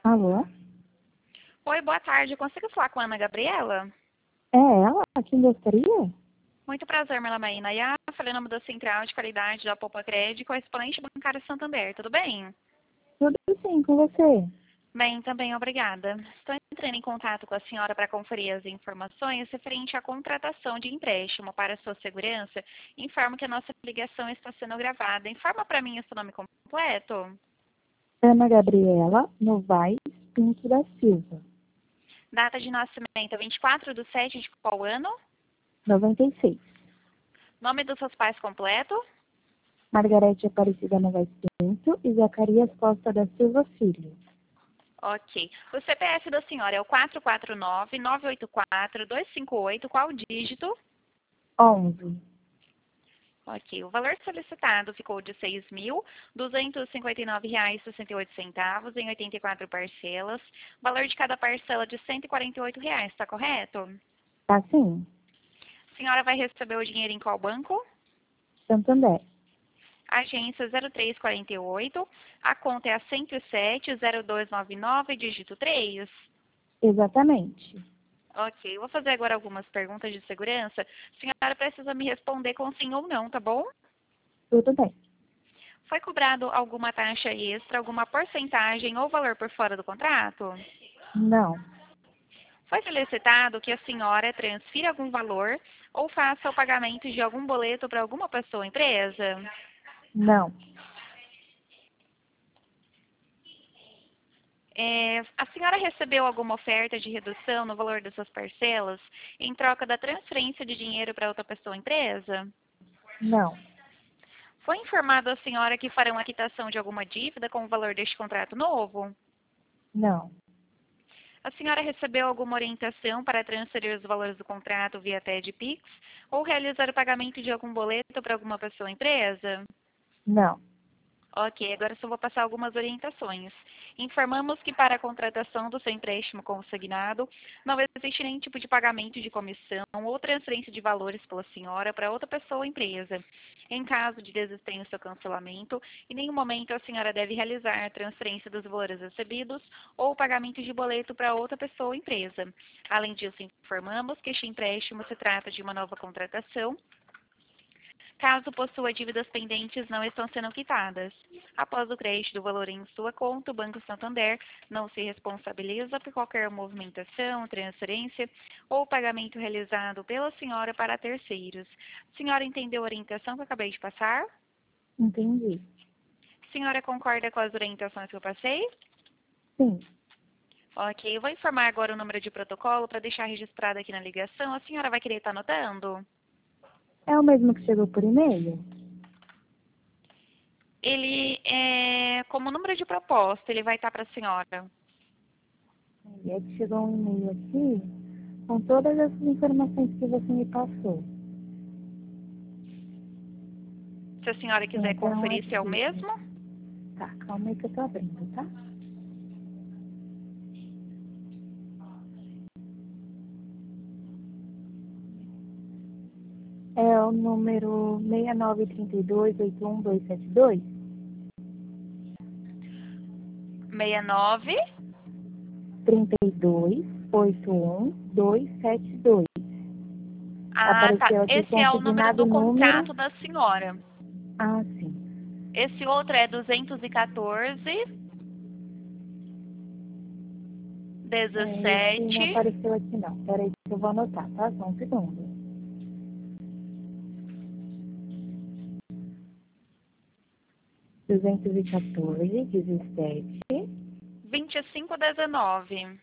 Alô? Oi, boa tarde. Consigo falar com a Ana Gabriela? É ela? Quem gostaria? Muito prazer, meu nome é Inaya. Falei o nome da Central de Qualidade da Poupa Crédito, correspondente bancário Santander. Tudo bem? Tudo sim, com você? Bem, também, obrigada. Estou entrando em contato com a senhora para conferir as informações referente à contratação de empréstimo para a sua segurança. Informo que a nossa ligação está sendo gravada. Informa para mim o seu nome completo. Ana Gabriela Novaes Pinto da Silva, Data de nascimento, 24/7 de qual ano? 96. Nome dos seus pais completo? Margarete Aparecida Novaes Pinto e Zacarias Costa da Silva Filho. Ok. O CPF da senhora é o 449-984-258. Qual o dígito? 11. Ok. O valor solicitado ficou de R$ 6.259,68 em 84 parcelas. Valor de cada parcela de R$ 148, está correto? Tá sim. A senhora vai receber o dinheiro em qual banco? Santander. Agência 0348. A conta é a 107-0299, dígito 3. Exatamente. Ok, vou fazer agora algumas perguntas de segurança. A senhora precisa me responder com sim ou não, tá bom? Tudo bem. Foi cobrado alguma taxa extra, alguma porcentagem ou valor por fora do contrato? Não. Foi solicitado que a senhora transfira algum valor ou faça o pagamento de algum boleto para alguma pessoa ou empresa? Não. A senhora recebeu alguma oferta de redução no valor das suas parcelas em troca da transferência de dinheiro para outra pessoa ou empresa? Não. Foi informado à senhora que farão a quitação de alguma dívida com o valor deste contrato novo? Não. A senhora recebeu alguma orientação para transferir os valores do contrato via TED Pix ou realizar o pagamento de algum boleto para alguma pessoa ou empresa? Não. Ok, agora só vou passar algumas orientações. Informamos que para a contratação do seu empréstimo consignado, não existe nenhum tipo de pagamento de comissão ou transferência de valores pela senhora para outra pessoa ou empresa. Em caso de desistência ou cancelamento, em nenhum momento a senhora deve realizar a transferência dos valores recebidos ou o pagamento de boleto para outra pessoa ou empresa. Além disso, informamos que este empréstimo se trata de uma nova contratação caso possua dívidas pendentes não estão sendo quitadas. Após o crédito do valor em sua conta, o Banco Santander não se responsabiliza por qualquer movimentação, transferência ou pagamento realizado pela senhora para terceiros. Senhora entendeu a orientação que eu acabei de passar? Entendi. Senhora concorda com as orientações que eu passei? Sim. Ok, eu vou informar agora o número de protocolo para deixar registrado aqui na ligação. A senhora vai querer estar anotando? É o mesmo que chegou por e-mail? Ele é como número de proposta, ele vai estar para a senhora. E é que chegou um e-mail aqui com todas as informações que você me passou. Se a senhora Tem quiser até um conferir se é o artigo. mesmo. Tá, calma aí que eu tô abrindo, tá? É o número 6932-81272? 69. 3281272. Ah, tá. Apareceu aqui Esse é o número consignado do número. contrato da senhora. Ah, sim. Esse outro é 214 Esse não 17. apareceu aqui não. Peraí que eu vou anotar, tá? Só um segundo. 214, 17, 2519.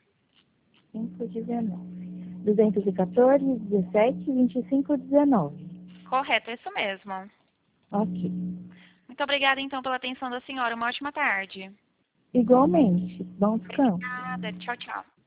519. 214, 17, 25, 19. Correto, é isso mesmo. Ok. Muito obrigada, então, pela atenção da senhora. Uma ótima tarde. Igualmente. Bom descanso. Obrigada. Tchau, tchau.